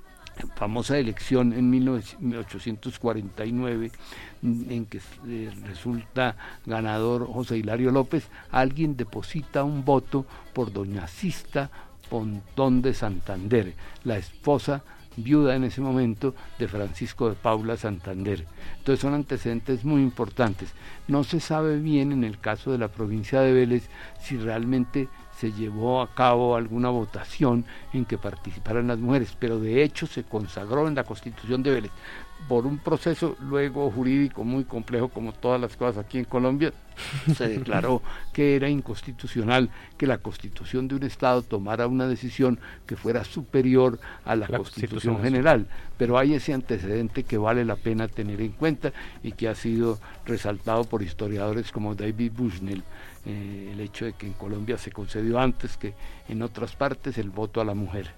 famosa elección en mil ochocientos cuarenta y nueve, en que eh, resulta ganador José Hilario López, alguien deposita un voto por doña Sista Pontón de Santander, la esposa viuda en ese momento de Francisco de Paula Santander. Entonces son antecedentes muy importantes. No se sabe bien en el caso de la provincia de Vélez si realmente se llevó a cabo alguna votación en que participaran las mujeres, pero de hecho se consagró en la Constitución de Vélez. Por un proceso luego jurídico muy complejo, como todas las cosas aquí en Colombia, se declaró que era inconstitucional que la Constitución de un Estado tomara una decisión que fuera superior a la, la Constitución, Constitución General. Pero hay ese antecedente que vale la pena tener en cuenta y que ha sido resaltado por historiadores como David Bushnell, eh, el hecho de que en Colombia se concedió antes que en otras partes el voto a la mujer.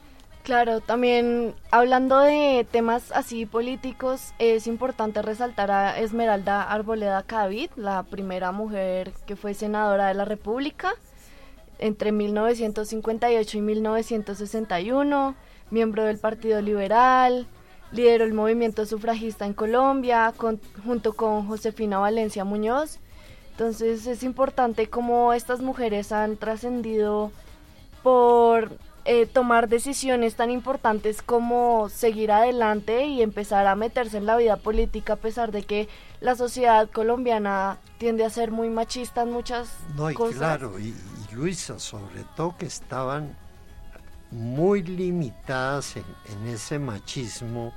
Claro, también hablando de temas así políticos, es importante resaltar a Esmeralda Arboleda Cadavid, la primera mujer que fue senadora de la República entre mil novecientos cincuenta y ocho y mil novecientos sesenta y uno, miembro del Partido Liberal, lideró el movimiento sufragista en Colombia con, junto con Josefina Valencia Muñoz. Entonces es importante cómo estas mujeres han trascendido por Eh, tomar decisiones tan importantes como seguir adelante y empezar a meterse en la vida política, a pesar de que la sociedad colombiana tiende a ser muy machista en muchas no, y cosas. Claro, y, y Luisa, sobre todo que estaban muy limitadas en, en ese machismo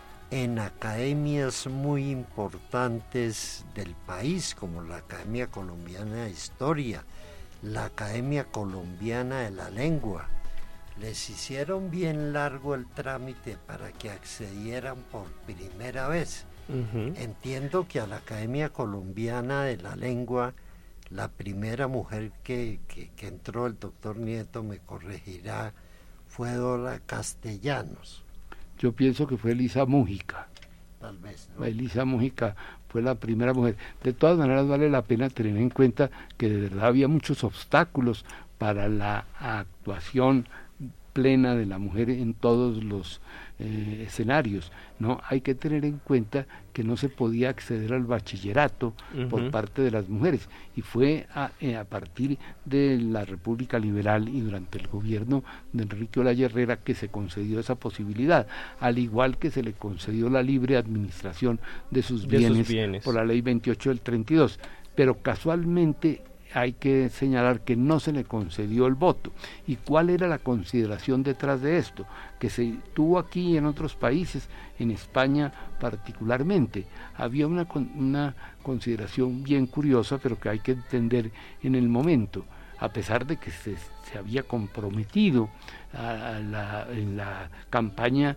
en academias muy importantes del país, como la Academia Colombiana de Historia, la Academia Colombiana de la Lengua. Les hicieron bien largo el trámite para que accedieran por primera vez. Uh-huh. Entiendo que a la Academia Colombiana de la Lengua, la primera mujer que, que, que entró, el doctor Nieto me corregirá, fue Dora Castellanos. Yo pienso que fue Elisa Mújica. Tal vez, ¿no? Elisa Mújica fue la primera mujer. De todas maneras vale la pena tener en cuenta que de verdad había muchos obstáculos para la actuación plena de la mujer en todos los eh, escenarios, ¿no? Hay que tener en cuenta que no se podía acceder al bachillerato uh-huh. por parte de las mujeres, y fue a, eh, a partir de la República Liberal y durante el gobierno de Enrique Olaya Herrera que se concedió esa posibilidad, al igual que se le concedió la libre administración de sus, de bienes, sus bienes por la ley veintiocho del treinta y dos, pero casualmente hay que señalar que no se le concedió el voto. ¿Y cuál era la consideración detrás de esto? Que se tuvo aquí y en otros países, en España particularmente. Había una, una consideración bien curiosa, pero que hay que entender en el momento. A pesar de que se, se había comprometido a, a la, en la campaña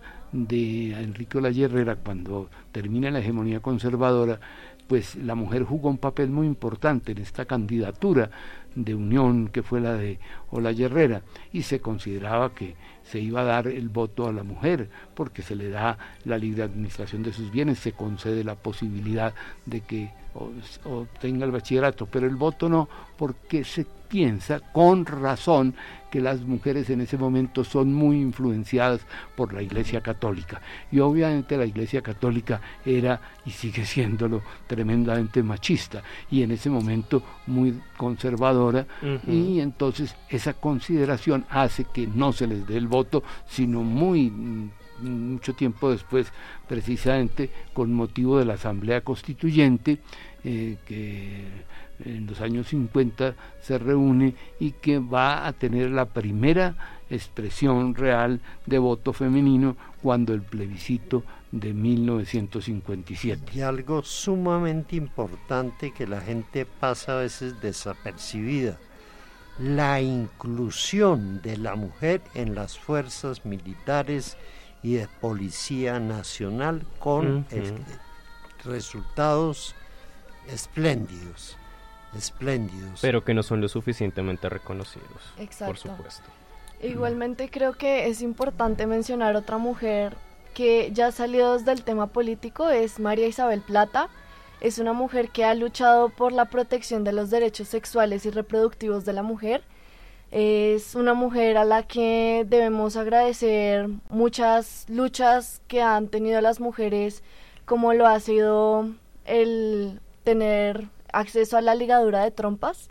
de Enrique Olaya Herrera, cuando termina la hegemonía conservadora, pues la mujer jugó un papel muy importante en esta candidatura de unión que fue la de Olaya Herrera, y se consideraba que se iba a dar el voto a la mujer porque se le da la libre administración de sus bienes, se concede la posibilidad de que obtenga el bachillerato, pero el voto no, porque se piensa con razón que las mujeres en ese momento son muy influenciadas por la Iglesia Católica, y obviamente la Iglesia Católica era y sigue siéndolo tremendamente machista y en ese momento muy conservadora, uh-huh. y entonces esa consideración hace que no se les dé el voto, sino muy mucho tiempo después, precisamente con motivo de la Asamblea Constituyente, eh, que en los años cincuenta se reúne y que va a tener la primera expresión real de voto femenino cuando el plebiscito de mil novecientos cincuenta y siete. Y algo sumamente importante que la gente pasa a veces desapercibida: la inclusión de la mujer en las fuerzas militares y de Policía Nacional con uh-huh. el, resultados espléndidos, espléndidos. Pero que no son lo suficientemente reconocidos. Exacto. Por supuesto. Igualmente creo que es importante mencionar otra mujer que ya salió del tema político, es María Isabel Plata. Es una mujer que ha luchado por la protección de los derechos sexuales y reproductivos de la mujer. Es una mujer a la que debemos agradecer muchas luchas que han tenido las mujeres, como lo ha sido el tener acceso a la ligadura de trompas.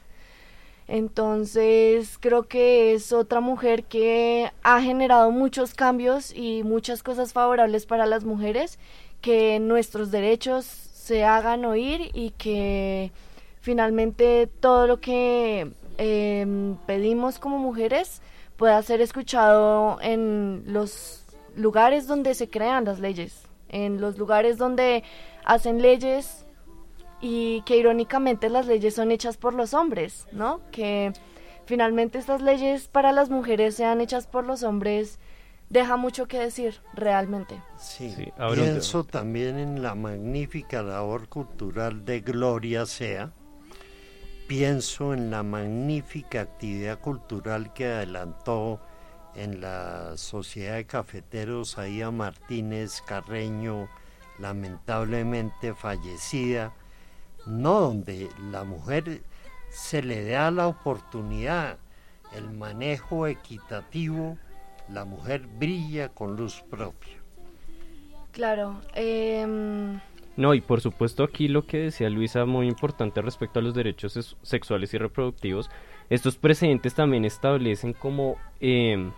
Entonces creo que es otra mujer que ha generado muchos cambios y muchas cosas favorables para las mujeres, que nuestros derechos se hagan oír y que finalmente todo lo que eh, pedimos como mujeres pueda ser escuchado en los lugares donde se crean las leyes, en los lugares donde hacen leyes, y que irónicamente las leyes son hechas por los hombres, ¿no? Que finalmente estas leyes para las mujeres sean hechas por los hombres deja mucho que decir, realmente. Sí, sí pienso también en la magnífica labor cultural de Gloria Sea, pienso en la magnífica actividad cultural que adelantó en la Sociedad de Cafeteros Aida Martínez Carreño, lamentablemente fallecida, no, donde la mujer se le da la oportunidad, el manejo equitativo, la mujer brilla con luz propia. Claro. Eh... No, y por supuesto aquí lo que decía Luisa, muy importante respecto a los derechos ses- sexuales y reproductivos, estos precedentes también establecen como eh,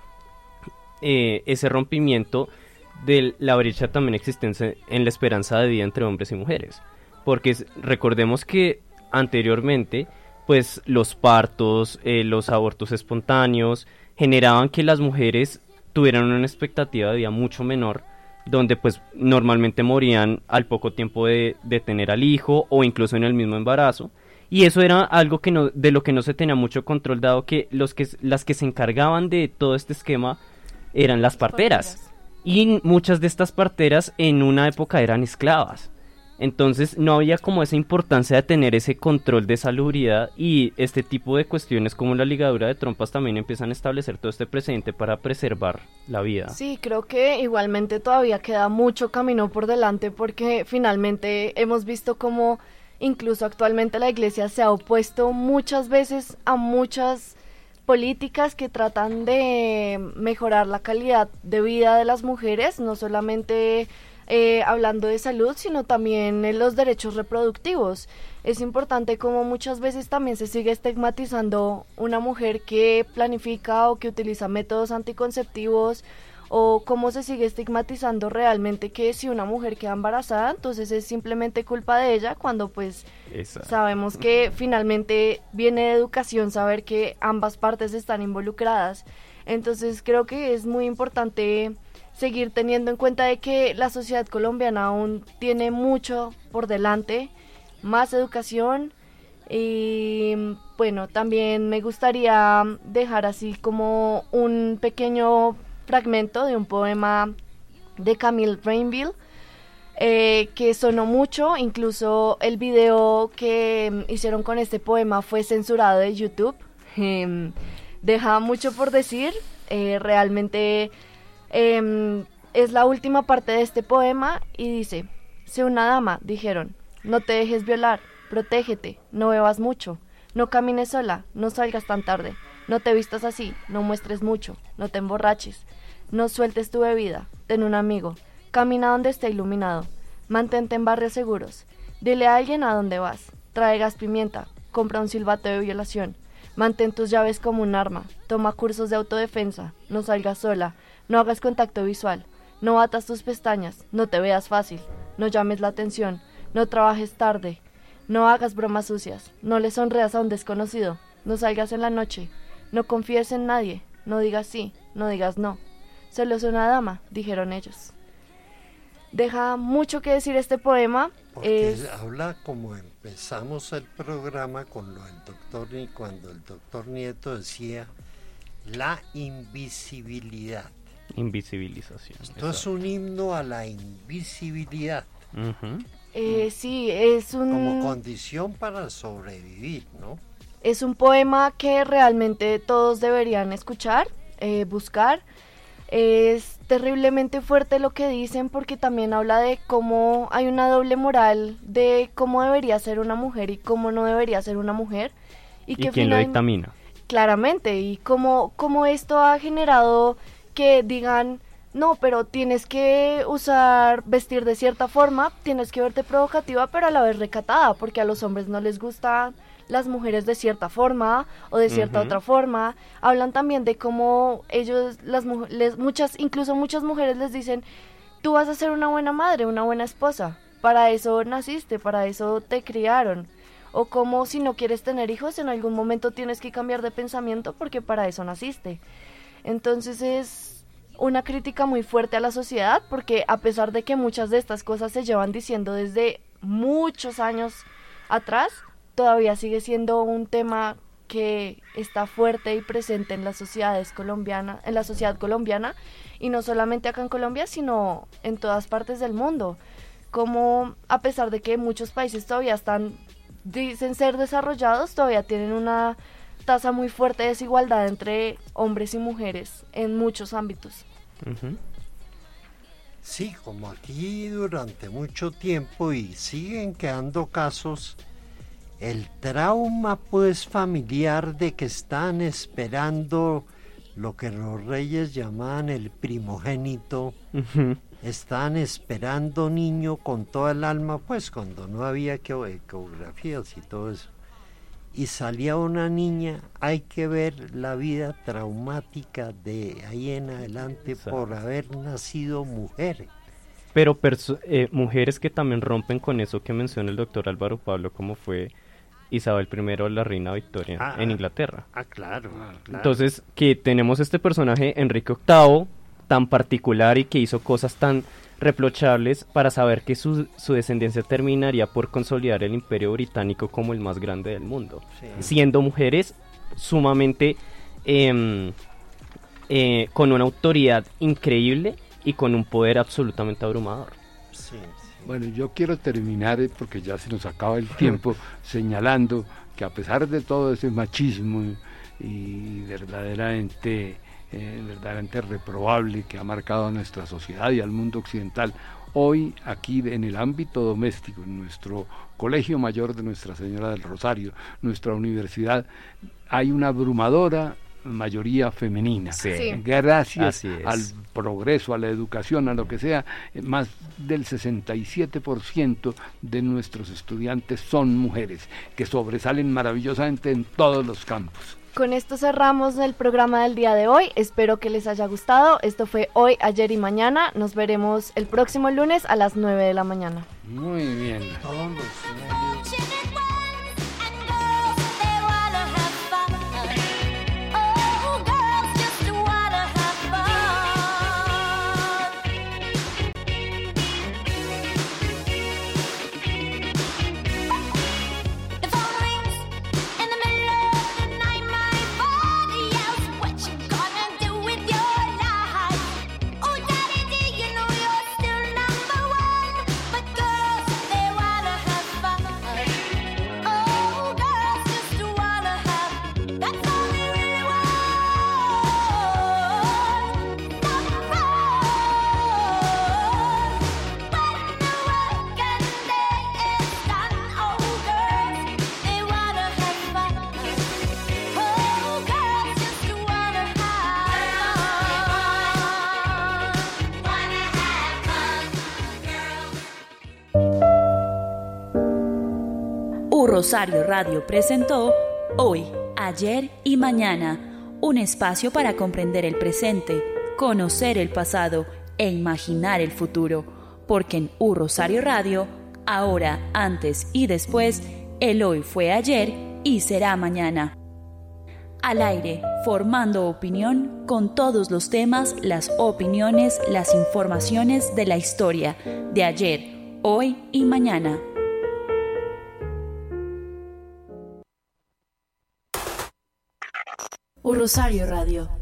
eh, ese rompimiento de la brecha también existente en la esperanza de vida entre hombres y mujeres. Porque recordemos que anteriormente, pues los partos, eh, los abortos espontáneos generaban que las mujeres tuvieran una expectativa de vida mucho menor, donde pues normalmente morían al poco tiempo de, de tener al hijo o incluso en el mismo embarazo, y eso era algo que no, de lo que no se tenía mucho control, dado que, los que las que se encargaban de todo este esquema eran las parteras, parteras. Y muchas de estas parteras en una época eran esclavas. Entonces no había como esa importancia de tener ese control de salubridad, y este tipo de cuestiones como la ligadura de trompas también empiezan a establecer todo este precedente para preservar la vida. Sí, creo que igualmente todavía queda mucho camino por delante, porque finalmente hemos visto cómo incluso actualmente la Iglesia se ha opuesto muchas veces a muchas políticas que tratan de mejorar la calidad de vida de las mujeres, no solamente Eh, hablando de salud, sino también en los derechos reproductivos. Es importante como muchas veces también se sigue estigmatizando una mujer que planifica o que utiliza métodos anticonceptivos, o cómo se sigue estigmatizando realmente que si una mujer queda embarazada, entonces es simplemente culpa de ella, cuando pues Exacto. sabemos que finalmente viene de educación saber que ambas partes están involucradas. Entonces creo que es muy importante seguir teniendo en cuenta de que la sociedad colombiana aún tiene mucho por delante, más educación, y bueno, también me gustaría dejar así como un pequeño fragmento de un poema de Camille Rainville, eh, que sonó mucho, incluso el video que hicieron con este poema fue censurado de YouTube, eh, deja mucho por decir, eh, realmente... Eh, es la última parte de este poema y dice: sé una dama, dijeron, no te dejes violar, protégete, no bebas mucho, no camines sola, no salgas tan tarde, no te vistas así, no muestres mucho, no te emborraches, no sueltes tu bebida, ten un amigo, camina donde esté iluminado, mantente en barrios seguros, dile a alguien a dónde vas, trae gas pimienta, compra un silbato de violación, mantén tus llaves como un arma, toma cursos de autodefensa, no salgas sola, no hagas contacto visual, no batas tus pestañas, no te veas fácil, no llames la atención, no trabajes tarde, no hagas bromas sucias, no le sonreas a un desconocido, no salgas en la noche, no confíes en nadie, no digas sí, no digas no. Solo es una dama, dijeron ellos. Deja mucho que decir este poema. Porque es... habla como empezamos el programa con lo del doctor, y cuando el doctor Nieto decía la invisibilidad. Invisibilización. Esto exacto. es un himno a la invisibilidad. Uh-huh. Eh, sí, es un... Como condición para sobrevivir, ¿no? Es un poema que realmente todos deberían escuchar, eh, buscar. Es terriblemente fuerte lo que dicen porque también habla de cómo hay una doble moral de cómo debería ser una mujer y cómo no debería ser una mujer. ¿Y, ¿Y que quién final... lo dictamina? Claramente, y cómo, cómo esto ha generado que digan, no, pero tienes que usar, vestir de cierta forma, tienes que verte provocativa, pero a la vez recatada, porque a los hombres no les gustan las mujeres de cierta forma o de cierta uh-huh. otra forma. Hablan también de cómo ellos, las mujeres, muchas, incluso muchas mujeres les dicen, tú vas a ser una buena madre, una buena esposa, para eso naciste, para eso te criaron. O como si no quieres tener hijos, en algún momento tienes que cambiar de pensamiento porque para eso naciste. Entonces es una crítica muy fuerte a la sociedad, porque a pesar de que muchas de estas cosas se llevan diciendo desde muchos años atrás, todavía sigue siendo un tema que está fuerte y presente en las sociedades colombianas, en la sociedad colombiana, y no solamente acá en Colombia, sino en todas partes del mundo. Como a pesar de que muchos países todavía están, dicen ser desarrollados, todavía tienen una tasa muy fuerte de desigualdad entre hombres y mujeres en muchos ámbitos. Uh-huh. Sí, como aquí durante mucho tiempo y siguen quedando casos, el trauma pues familiar de que están esperando lo que los reyes llamaban el primogénito, uh-huh. Están esperando niño con toda el alma, pues cuando no había ecografías y todo eso, y salía una niña. Hay que ver la vida traumática de ahí en adelante por haber nacido mujer. Pero perso- eh, mujeres que también rompen con eso que menciona el doctor Álvaro Pablo, como fue Isabel primero, la reina Victoria, ah, en Inglaterra. Ah, claro, ah, claro. Entonces, que tenemos este personaje, Enrique octavo, tan particular y que hizo cosas tan reprochables para saber que su, su descendencia terminaría por consolidar el imperio británico como el más grande del mundo, sí. Siendo mujeres sumamente eh, eh, con una autoridad increíble y con un poder absolutamente abrumador. Sí, sí. Bueno, yo quiero terminar, porque ya se nos acaba el tiempo, señalando que a pesar de todo ese machismo y verdaderamente Eh, verdaderamente reprobable que ha marcado a nuestra sociedad y al mundo occidental, hoy aquí en el ámbito doméstico, en nuestro Colegio Mayor de Nuestra Señora del Rosario, nuestra universidad, hay una abrumadora mayoría femenina, sí. Sí. Gracias al progreso, a la educación, a lo que sea, más del sesenta y siete por ciento de nuestros estudiantes son mujeres, que sobresalen maravillosamente en todos los campos. Con esto cerramos el programa del día de hoy. Espero que les haya gustado. Esto fue Hoy, Ayer y Mañana. Nos veremos el próximo lunes a las nueve de la mañana. Muy bien. Todos los medios. Rosario Radio presentó Hoy, Ayer y Mañana, un espacio para comprender el presente, conocer el pasado e imaginar el futuro, porque en U Rosario Radio, ahora, antes y después, el hoy fue ayer y será mañana. Al aire, formando opinión con todos los temas, las opiniones, las informaciones de la historia de ayer, hoy y mañana. U Rosario Radio.